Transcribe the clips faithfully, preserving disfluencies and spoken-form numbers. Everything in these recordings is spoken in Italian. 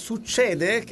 succede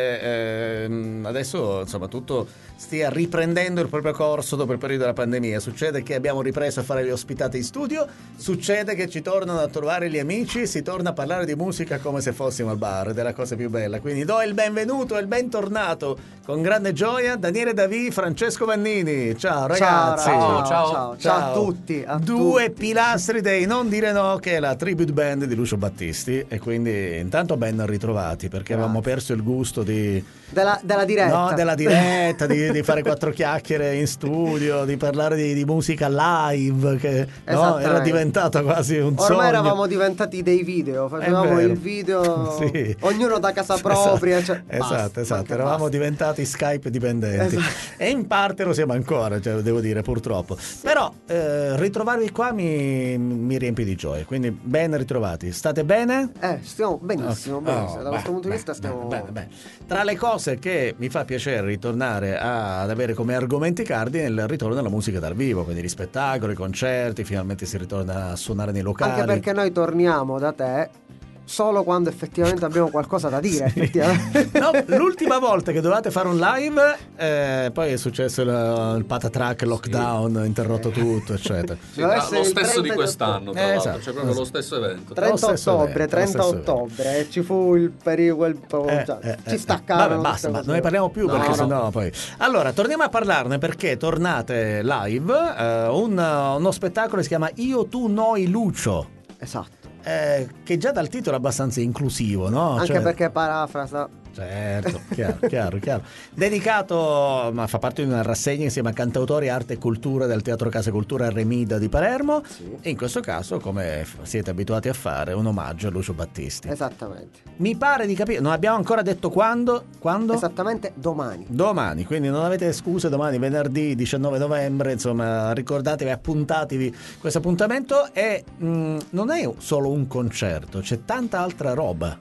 che eh, adesso insomma tutto stia riprendendo il proprio corso dopo il periodo della pandemia. Succede che abbiamo ripreso a fare le ospitate in studio, succede che ci tornano a trovare gli amici, si torna a parlare di musica come se fossimo al bar, ed è la cosa più bella. Quindi do il benvenuto e il bentornato con grande gioia Daniele Davì, Francesco Vannini. Ciao ragazzi. Ciao, ciao, ciao, ciao, ciao a tutti. A Due tutti. pilastri dei Non Dire No, che è la tribute band di Lucio Battisti, e quindi intanto ben ritrovati, perché Grazie. avevamo perso il gusto di Della, della diretta. No, della diretta, di, di fare quattro chiacchiere in studio, di parlare di, di musica live, che no, era diventato quasi un Ormai sogno. Ormai eravamo diventati dei video, facevamo il video sì. ognuno da casa propria. Esatto, cioè, esatto, basta, esatto. Eravamo basta. diventati Skype dipendenti. Esatto. E in parte lo siamo ancora, cioè, devo dire, purtroppo. Sì. Però eh, ritrovarvi qua mi, mi riempie di gioia, quindi ben ritrovati. State bene? Eh, stiamo benissimo, Okay. benissimo. Oh, da beh, questo punto di beh, vista stiamo bene, bene. Tra le cose che mi fa piacere ritornare a, ad avere come argomenti cardine il ritorno della musica dal vivo, quindi gli spettacoli, i concerti, finalmente si ritorna a suonare nei locali. Anche perché noi torniamo da te solo quando effettivamente abbiamo qualcosa da dire. Sì. Effettivamente. No, l'ultima volta che dovevate fare un live, eh, poi è successo il, il patatrack, lockdown, sì. interrotto tutto, eccetera. Sì, lo stesso di quest'anno, tra eh, l'altro, esatto, c'è proprio esatto. lo stesso evento. trenta ottobre, trenta ottobre, e ci fu il periodo, eh, cioè, eh, ci eh, staccarono. Vabbè, basta, ma non ne parliamo più, no, perché no. sennò poi. Allora, torniamo a parlarne, perché tornate live, eh, un, uno spettacolo che si chiama Io, Tu, Noi, Lucio. Esatto. Eh, che già dal titolo è abbastanza inclusivo, no? Anche cioè... perché parafrasa. Certo, chiaro, chiaro, chiaro. Dedicato, ma fa parte di una rassegna che si chiama Cantautori, Arte e Cultura del Teatro Casa Cultura Remida di Palermo, sì. E in questo caso, come siete abituati a fare, un omaggio a Lucio Battisti. Esattamente. Mi pare di capire, non abbiamo ancora detto quando? Quando? Esattamente domani. Domani, quindi non avete scuse, domani venerdì diciannove novembre, insomma, ricordatevi, appuntatevi questo appuntamento, e mh, non è solo un concerto, c'è tanta altra roba.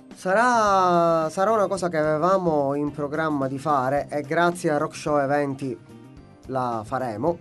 Sarà, sarà una cosa che avevamo in programma di fare, e grazie a Rock Show Eventi la faremo,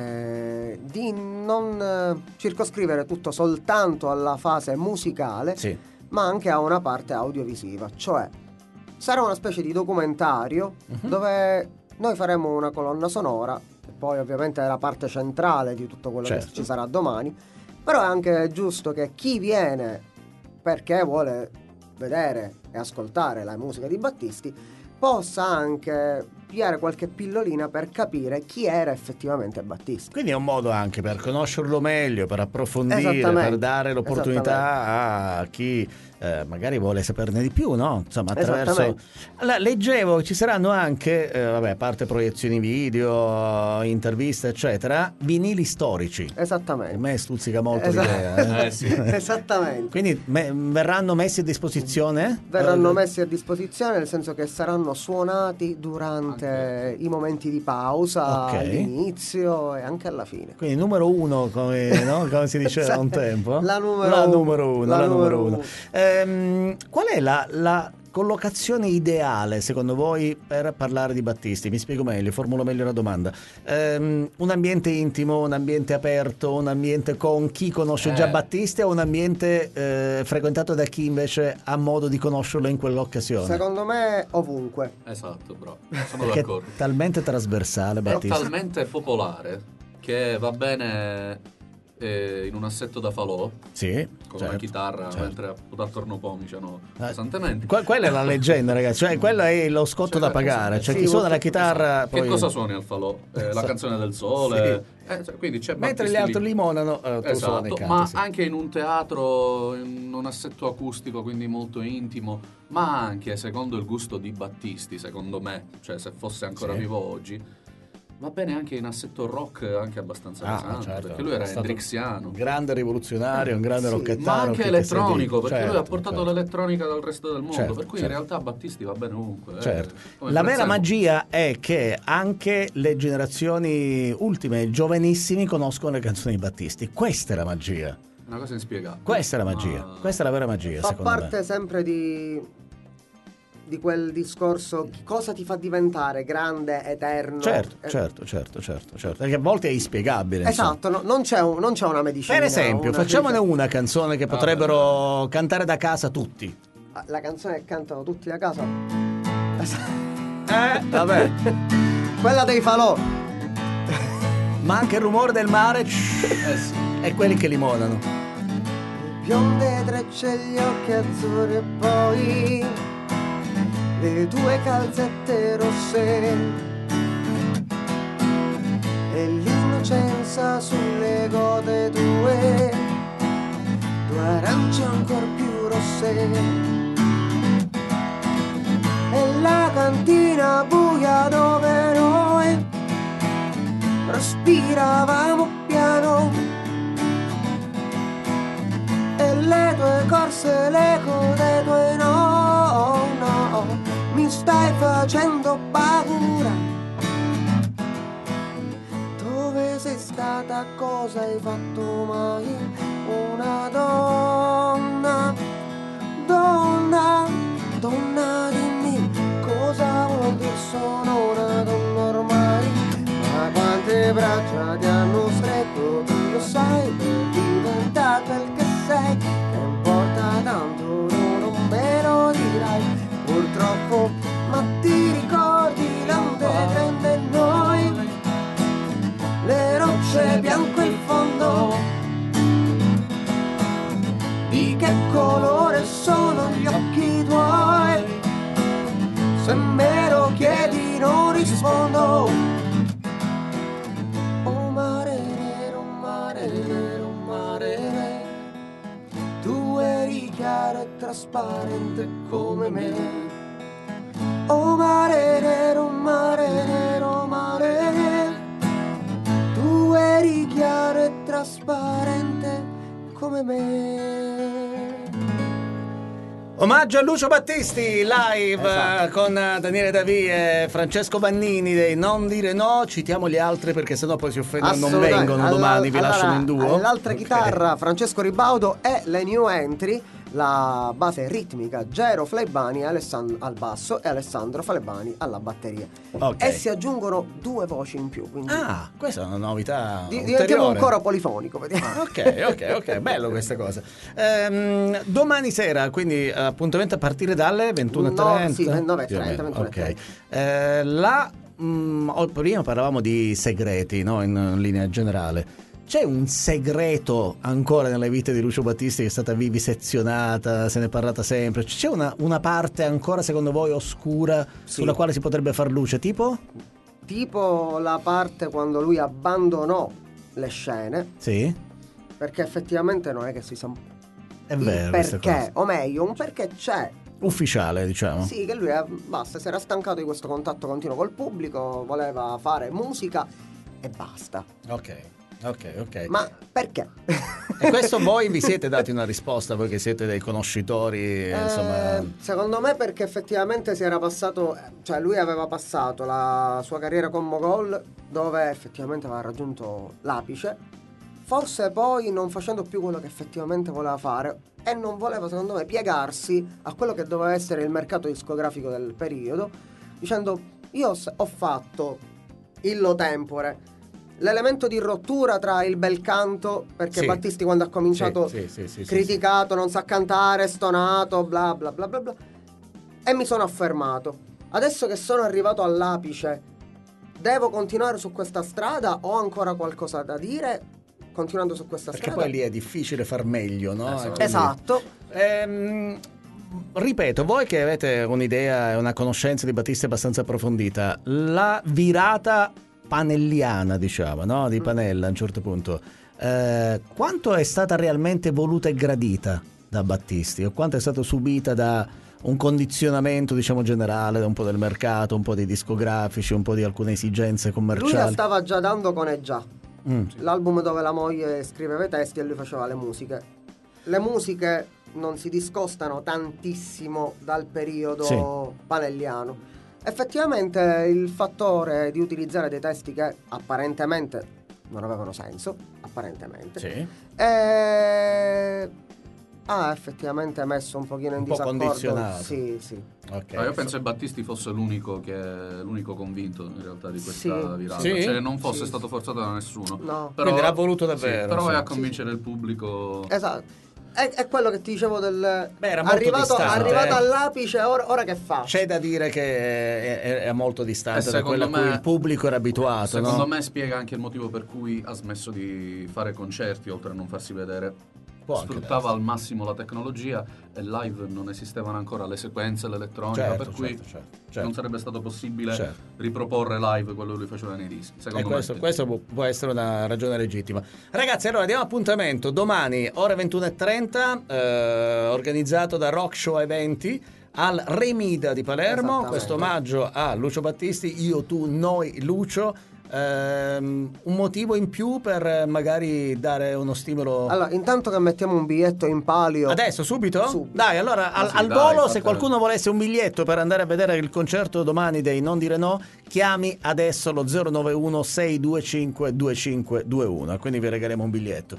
eh, di non eh, circoscrivere tutto soltanto alla fase musicale, sì. ma anche a una parte audiovisiva. Cioè sarà una specie di documentario uh-huh. dove noi faremo una colonna sonora, e poi ovviamente è la parte centrale di tutto quello certo. che ci sarà domani. Però è anche giusto che chi viene perché vuole vedere e ascoltare la musica di Battisti possa anche pigliare qualche pillolina per capire chi era effettivamente Battisti. Quindi è un modo anche per conoscerlo meglio, per approfondire, per dare l'opportunità a chi eh, magari vuole saperne di più, no? Insomma, attraverso. Allora, leggevo ci saranno anche, eh, vabbè, a parte proiezioni video, interviste, eccetera, vinili storici. Esattamente. A me stuzzica molto Esat- l'idea. Eh? Eh, sì. Esattamente. Quindi me- verranno messi a disposizione? Verranno eh, messi a disposizione, nel senso che saranno suonati durante anche i momenti di pausa, okay. all'inizio e anche alla fine. Quindi numero uno, come, no? come si diceva un tempo. La numero, la numero uno. La la numero numero uno. uno. Ehm, qual è la, la collocazione ideale secondo voi per parlare di Battisti? Mi spiego meglio, formulo meglio la domanda. Um, un ambiente intimo, un ambiente aperto, un ambiente con chi conosce eh. già Battisti, o un ambiente eh, frequentato da chi invece ha modo di conoscerlo in quell'occasione? Secondo me ovunque. Esatto, bro. Sono Perché d'accordo. È talmente trasversale Battisti. È talmente popolare che va bene in un assetto da falò, sì, con certo, una chitarra, certo. mentre attorno pomiciano eh, pesantemente. Que- quella è la leggenda, ragazzi, cioè quello è lo scotto cioè, da pagare, cioè sì, chi suona la chitarra esatto. poi... Che cosa suoni al falò? Eh, la canzone del sole, sì. eh, cioè, quindi c'è mentre gli altri lì. limonano, eh, tu esatto, suoni canti, ma sì. anche in un teatro, in un assetto acustico, quindi molto intimo, ma anche secondo il gusto di Battisti, secondo me, cioè se fosse ancora sì. vivo oggi, va bene anche in assetto rock, anche abbastanza ah, pesante, certo. perché lui era È stato hendrixiano, un grande rivoluzionario, un grande sì, rocchettaro, ma anche elettronico, perché certo, lui ha portato certo. l'elettronica dal resto del mondo, certo, per cui certo. in realtà Battisti va bene ovunque. Certo. Eh, la vera magia è che anche le generazioni ultime, giovanissimi, conoscono le canzoni di Battisti. Questa è la magia. Una cosa inspiegabile. Questa è la magia, ma... questa è la vera magia. Fa secondo parte me. sempre di di quel discorso, cosa ti fa diventare grande, eterno. Certo, eh. certo, certo, certo, certo. Perché a volte è inspiegabile. Esatto, no, non, c'è un, non c'è una medicina. Per esempio, una facciamone medicina. una canzone che potrebbero ah, cantare da casa tutti. la canzone che cantano tutti a casa. Eh, vabbè. Quella dei falò. Ma anche il rumore del mare. Eh sì. E quelli che limonano. Bionde trecce, gli occhi azzurri e poi le tue calzette rosse e l'innocenza sulle gote tue, due arance ancor più rosse e la cantina buia dove noi respiravamo piano e le tue corse, l'eco dei tuoi no, no, mi stai facendo paura. Dove sei stata, cosa hai fatto mai? Una donna, donna, donna dimmi cosa vuol dire sono una donna ormai. Ma quante braccia ti hanno stretto, tu lo sai, per diventare quel che sei, che importa tanto, no, non me lo dirai purtroppo, ma ti ricordi l'onde prende noi, le rocce bianco il fondo, di che colore sono gli occhi tuoi, se me lo chiedi non rispondo. Oh mare nero, mare nero, mare nero, tu eri chiaro e trasparente come me. Oh mare nero, mare nero, mare nero, tu eri chiaro e trasparente come me. Omaggio a Lucio Battisti live, esatto, con Daniele Davì e Francesco Vannini dei Non dire no. Citiamo gli altri perché sennò poi si offendono, non vengono Alla, domani, vi allora, lasciano in duo. L'altra okay. chitarra Francesco Ribaudo e le new entry, la base ritmica Gero Fleibani Alessand- al basso e Alessandro Fleibani alla batteria, okay. E si aggiungono due voci in più, quindi ah, questa è una novità di- diventiamo un coro polifonico, vediamo. ok ok ok bello questa cosa. Ehm, domani sera quindi appuntamento a partire dalle ventuno e trenta, no, sì, nove e trenta, ventuno e trenta. Ok, eh, la mh, prima parlavamo di segreti, no, in, in linea generale. C'è un segreto ancora nelle vite di Lucio Battisti che è stata vivisezionata, se ne è parlata sempre? C'è una, una parte ancora secondo voi oscura, sì, sulla quale si potrebbe far luce, tipo? Tipo la parte quando lui abbandonò le scene. Sì. Perché effettivamente non è che si sa è vero, perché, o meglio, un perché c'è. Ufficiale, diciamo. Sì, che lui è, basta, si era stancato di questo contatto continuo col pubblico, voleva fare musica e basta. Ok. Ok, ok. Ma perché? E questo voi vi siete dati una risposta, voi che siete dei conoscitori, eh, insomma. Secondo me perché effettivamente si era passato, cioè lui aveva passato la sua carriera con Mogol, dove effettivamente aveva raggiunto l'apice, forse poi non facendo più quello che effettivamente voleva fare e non voleva, secondo me, piegarsi a quello che doveva essere il mercato discografico del periodo, dicendo io ho fatto illo tempore, l'elemento di rottura tra il bel canto, perché sì, Battisti quando ha cominciato sì, sì, sì, criticato, sì, sì. non sa cantare, stonato, bla bla bla bla bla, e mi sono affermato. Adesso che sono arrivato all'apice, devo continuare su questa strada? Ho ancora qualcosa da dire continuando su questa perché strada? Perché poi lì è difficile far meglio, no? Esatto. Quindi, esatto. Ehm, ripeto, voi che avete un'idea e una conoscenza di Battisti abbastanza approfondita, la virata panelliana, diciamo, no? Di Panella a un certo punto, eh, quanto è stata realmente voluta e gradita da Battisti o quanto è stata subita da un condizionamento, diciamo, generale, da un po' del mercato, un po' dei discografici, un po' di alcune esigenze commerciali? Lui la stava già dando con È già, mm. l'album dove la moglie scriveva i testi e lui faceva le musiche. Le musiche non si discostano tantissimo dal periodo sì. panelliano. Effettivamente il fattore di utilizzare dei testi che apparentemente non avevano senso, apparentemente, sì. e... ha effettivamente messo un pochino in un disaccordo. po' condizionato. Sì, sì. Okay. Ma io penso che Battisti fosse l'unico che l'unico convinto in realtà di questa sì. virata, sì? cioè non fosse sì. stato forzato da nessuno. No. Però quindi l'ha voluto davvero. Sì, però sì. è a convincere sì. il pubblico. Esatto. è, è quello che ti dicevo del... Beh, era molto arrivato, distante, arrivato eh. all'apice, ora, ora che fa? C'è da dire che è, è, è molto distante E da quello a secondo cui me- il pubblico era abituato, Secondo no? me spiega anche il motivo per cui ha smesso di fare concerti, oltre a non farsi vedere. Può anche Sfruttava al massimo la tecnologia e live non esistevano ancora le sequenze, l'elettronica, Certo, per cui certo, certo, certo. non sarebbe stato possibile Certo. riproporre live quello che lui faceva nei dischi. E Secondo questo, me. questo può- può essere una ragione legittima. Ragazzi, allora diamo appuntamento domani ore ventuno e trenta, eh, organizzato da Rock Show Eventi al Remida di Palermo. Esattamente. Questo omaggio a Lucio Battisti, io, tu, noi, Lucio. Ehm, un motivo in più per eh, magari dare uno stimolo. Allora, intanto che mettiamo un biglietto in palio... Adesso, subito? Subito. Dai, allora al, sì, al dai, volo, se fatelo. qualcuno volesse un biglietto per andare a vedere il concerto domani dei Non Dire No, chiami adesso lo zero nove uno sei due cinque due cinque due uno, quindi vi regaliamo un biglietto.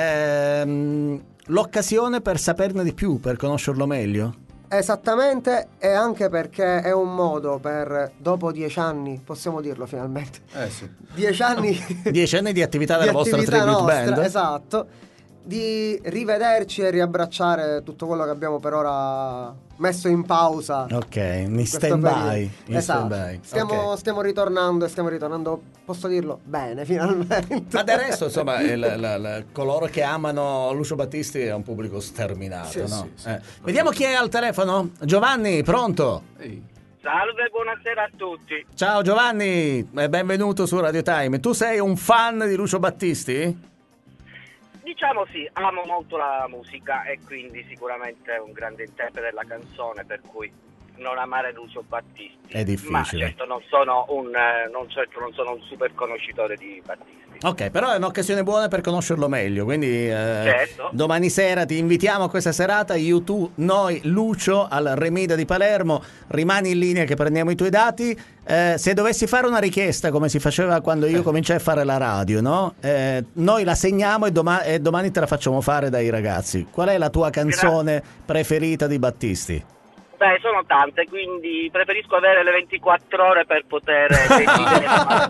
Ehm, l'occasione per saperne di più, per conoscerlo meglio. Esattamente, e anche perché è un modo per, dopo dieci anni, possiamo dirlo finalmente, Eh sì. dieci anni Dieci anni di attività della di vostra attività tribute nostra, band. esatto, di rivederci e riabbracciare tutto quello che abbiamo per ora messo in pausa. Ok, in questo stand by. periodo. In Esatto. stand-by. Stiamo, Ok. stiamo ritornando e stiamo ritornando, posso dirlo, bene, finalmente. Ma del resto, insomma, il- la- la- coloro che amano Lucio Battisti è un pubblico sterminato, Sì, no? sì, sì. Eh. Vediamo chi è al telefono. Giovanni, pronto? Ehi. Salve, buonasera a tutti. Ciao Giovanni, e benvenuto su Radio Time. Tu sei un fan di Lucio Battisti? Diciamo sì, amo molto la musica e quindi sicuramente è un grande interprete della canzone, per cui non amare Lucio Battisti. È difficile. Ma certo non sono un, eh, non, certo non sono un super conoscitore di Battisti. Ok, però è un'occasione buona per conoscerlo meglio, quindi eh, Certo. domani sera ti invitiamo a questa serata, io, tu, noi, Lucio, al Remida di Palermo. Rimani in linea che prendiamo i tuoi dati. Eh, se dovessi fare una richiesta, come si faceva quando io cominciai a fare la radio, no? Eh, noi la segniamo e, doma- e domani te la facciamo fare dai ragazzi. Qual è la tua canzone preferita di Battisti? Beh, sono tante, quindi preferisco avere le ventiquattro ore per poter decidere.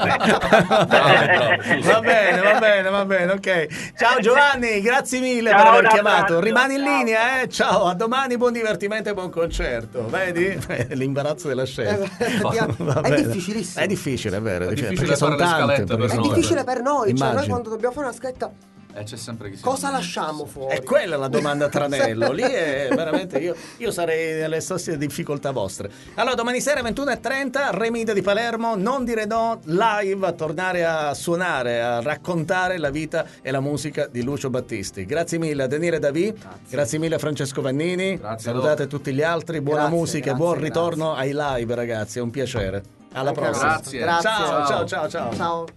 Va bene, va bene, va bene, ok. Ciao Giovanni, grazie mille Ciao, per aver un chiamato. abbraccio, Rimani in ciao. linea, eh. Ciao, a domani, buon divertimento e buon concerto. Vedi? L'imbarazzo della scelta. Va È bene. difficilissimo. È difficile, è vero. È difficile perché sono fare le tante. scalette perché per È sono- noi. difficile per noi, cioè noi Immagino. quando dobbiamo fare una scaletta, Eh, c'è sempre chi si cosa dice. lasciamo fuori? È quella la domanda a tranello. Lì è veramente io, io sarei nelle stesse difficoltà vostre. Allora, domani sera ventuno e trenta, Remida di Palermo, Non Dire No, live, a tornare a suonare, a raccontare la vita e la musica di Lucio Battisti. Grazie mille a Daniele Davì, grazie, grazie mille a Francesco Vannini. Grazie a Salutate loro. tutti gli altri, buona Grazie, musica, grazie, buon grazie. ritorno ai live, ragazzi. È un piacere. Alla Anche a noi. prossima. Grazie. Grazie. Ciao, ciao, ciao, ciao. Ciao.